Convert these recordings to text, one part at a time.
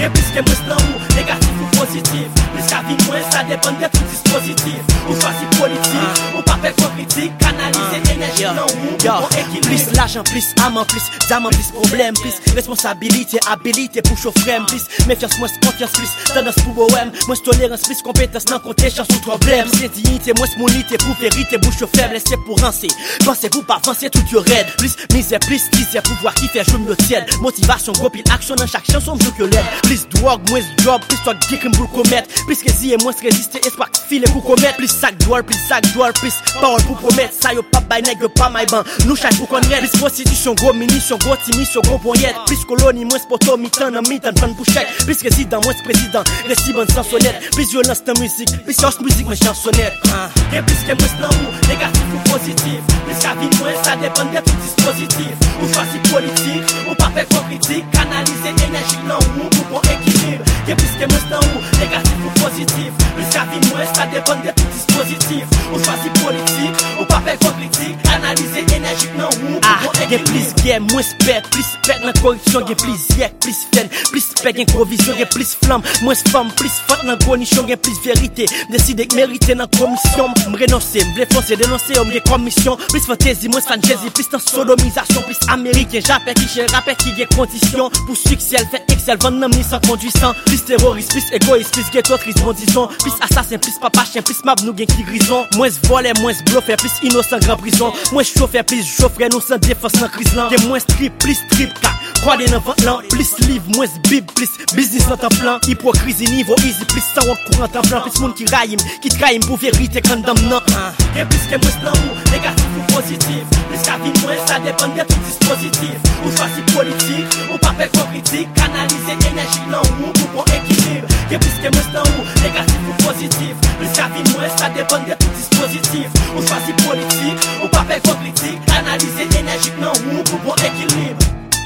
Et plus que moins dans ou négatif ou positif. Plus qu'à vie moins, ça dépend de tout dispositif. Ou choisir politique, ou pas faire critique, canaliser énergie dans ou pour équilibre. Plus l'argent, plus amant, plus diamant, plus problème, plus responsabilité, habilité pour chauffer, plus méfiance, moins confiance, plus tendance pour bohème, moins tolérance, plus compétence, non compter chance ou problème. C'est dignité, moins monité pour vérité, bouche faible, laissez pour rancer. Pensez vous pas avancer tout your raide. Plus misère, plus teaser, pouvoir qui fait jouer me tienne. Motivation, gros pile action dans chaque chanson, je que l'aide. Plus drogue, moins job, plus toi qui crime pour commettre. Plus que si et moins résister, espoir filer pour commettre. Plus sac doual, plus parole pour promettre. Ça yo pas by nègre, pas my ban. Nous chaque pour connaître. Plus prostitution, gros munition, gros timission, gros poignette. Plus colonie, moins poto, mi-temps, fan pour chèque. Plus résident, moins président, récit bonne chansonnette. Plus violence dans musique, plus chance musique, moins chansonnette. Et plus que moins dans ou négatif ou positif. Plus qu'à vie moins, ça dépend de tout dispositif. Ou choisir politique, ou pas faire critique, canaliser énergie dans ou pour équilibre. Et plus que moins dans ou négatif ou positif. Plus qu'à vie moins, ça dépend de tout dispositif. Ou choisir politique, ou pas faire critique, canaliser énergie dans ou pour équilibre. Plus guerre, moins pète dans la corruption, plus yek, plus fête, plus pète, gain provision, plus flamme, moins femme, plus faute dans cornichon, plus vérité. Décider que mériter dans commission, m'renoncer, m'vle foncer, dénoncer, m'gé commission, plus fantaisie, moins fantasy, plus dans sodomisation, plus américain, j'appelle qui j'ai rappel qui gain condition, pour succès, fait excel, vendant mis sans conduisant, plus terroriste, plus égoïste, plus ghetto, triste, bondissant, plus assassin, plus papa chien, plus mab, nous gain qui grison, moins voler, moins bluffer, plus innocent, grand prison, moins chauffeur, plus chauffeur, nous sans défense, dans crise là, moins strip, plus strip, car, croisé dans vente là, plus livre, moins bib, plus business dans ton plan, hypocrisie, niveau easy, plus ça, on courant en plan, plus monde qui raïm pour vérité, quand non. Et plus que moins dans ou négatif ou positif. Plus qu'à vie moins, ça dépend de tout dispositif. Ou choisir politique, ou pas faire critique, canaliser énergie dans ou pour équilibre. Et plus que moins dans ou négatif ou positif. Plus qu'à vie moins, ça dépend de tout dispositif. Ou choisir politique, ou pas faire critique, canaliser énergie dans ou pour équilibre.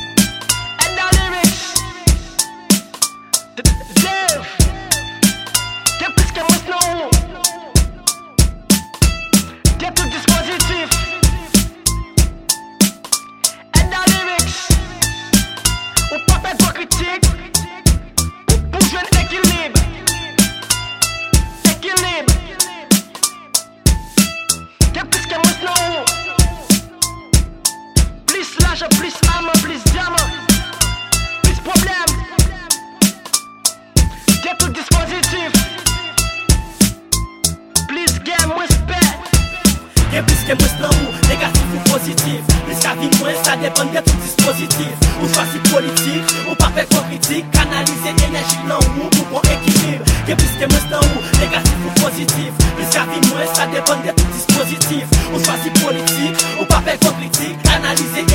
And the lyrics, Zev, get plus que moins dans ou. Get tout dispositif. And the lyrics, ou pas faire de critique, ou pour jouer équilibre. Équilibre. Get plus que moins non. Plus l'argent, plus arme, plus diamant, plus problème. Get tout dispositif. Plus guerre, moins paix. Et plus que moins dans ou négatif ou positif. Plus qu'à vie moins, ça dépend de tout dispositif. Ou choisir politique, ou pas faire critique, canaliser énergie dans ou pour équilibre. Et plus que moins dans ou négatif ou positif. Plus qu'à vie moins, ça dépend de tout dispositif. Ou choisir politique, ou pas faire critique, canaliser